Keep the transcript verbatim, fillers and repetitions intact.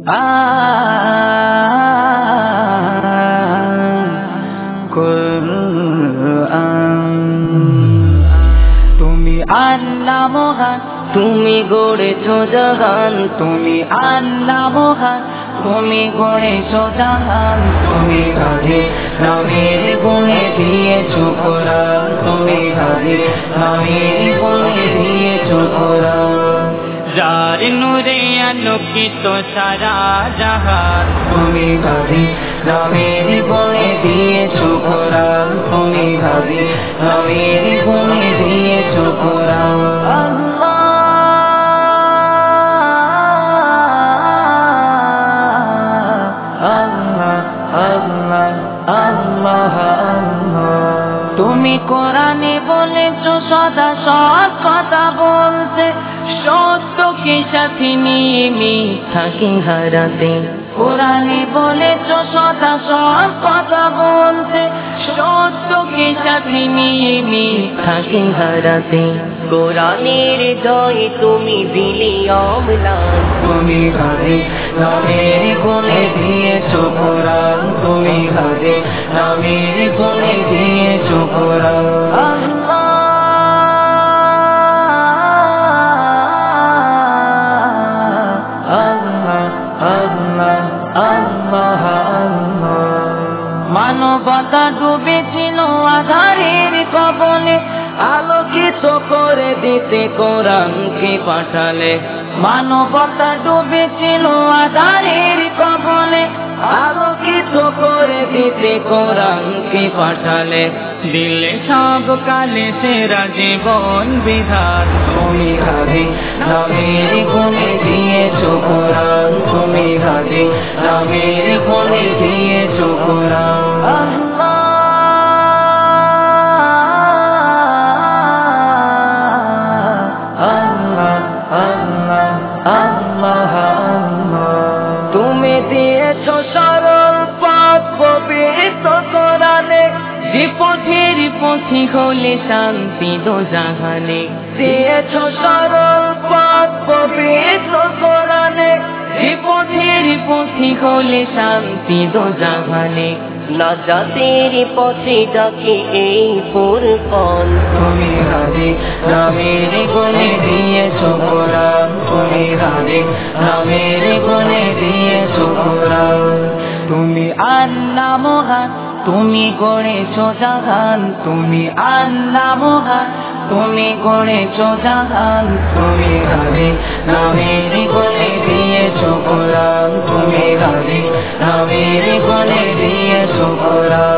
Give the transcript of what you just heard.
কুরআন তুমি আল্লাহ মহান তুমি গড়েছো জাহান তুমি আল্লাহ মহান তুমি গড়েছো জাহান তুমি হাজি নবীর গুণে দিয়েছো কোরআন তুমি হাজি নবীর গুণে দিয়েছো কোরআন যার নূরে আলোকিত সারা জাহান তুমি হাজি নবীর গুণে দিয়েছো কোরআন তুমি হাজি নবীর গুণে দিয়েছো কোরআন তুমি কোরআনে বলেছো সদা সৎ কথা বলতে সত্যকে সাথী নিয়ে মিথ্যাকে হারাতে কোরআনে বলেছো সদা সৎ কথা বলতে সত্যকে সাথী নিয়ে মিথ্যাকে হারাতে কোরআনের জয় তুমি দিলে অম্লান তুমি হাজি নবীর গুণে দিয়েছো কোরআন তুমি হাজি নবীর গুণে দিয়েছো কোরআন মানবতা ডুবেছিল আধারের কবলে আলোকিত করে দিতে কোরআনকে পাঠালে মানবতা ডুবেছিল আধারের কবলে আলোকিত করে দিতে কোরআনকে পাঠালে দিলে সব কালে সেরা জীবন বিধান তুমি হাজি নবীর গুণে দিয়েছো কোরআন তুমি হাজি নবীর গুণে দিয়েছো কোরআন তুমি দিয়েছো সরল পথ পবিত্র কোরআনে যে পথের পথি হলে শান্তি দো জাহানে দিয়েছো সরল পথ পবিত্র কোরআনে যে পথের পথি হলে শান্তি দো জাহানে নাজাতের পথে ডাকে এই ফুরকান তুমি হাজি নবীর গুণে দিয়েছো কোরআন তুমি হাজি নবীর গুণে দিয়েছো কোরআন তুমি আল্লাহ মহান তুমি গড়েছো জাহান তুমি আল্লাহ মহান তুমি গড়েছো জাহান তুমি হাজি নবীর গুণে দিয়েছো কোরআন তুমি হাজি নবীর গুণে দিয়েছো কোরআন